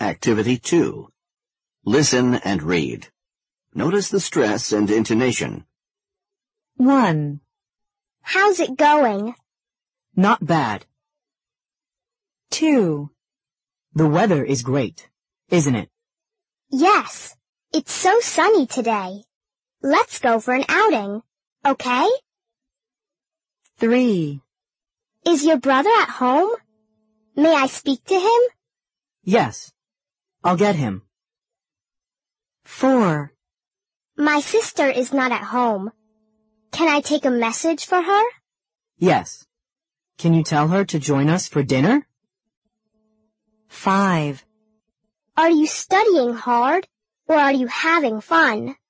Activity 2. Listen and read. Notice the stress and intonation. 1. How's it going? Not bad. 2. The weather is great, isn't it? Yes, it's so sunny today. Let's go for an outing, okay? 3. Is your brother at home? May I speak to him? Yes, I'll get him. 4. My sister is not at home. Can I take a message for her? Yes. Can you tell her to join us for dinner? 5. Are you studying hard or are you having fun?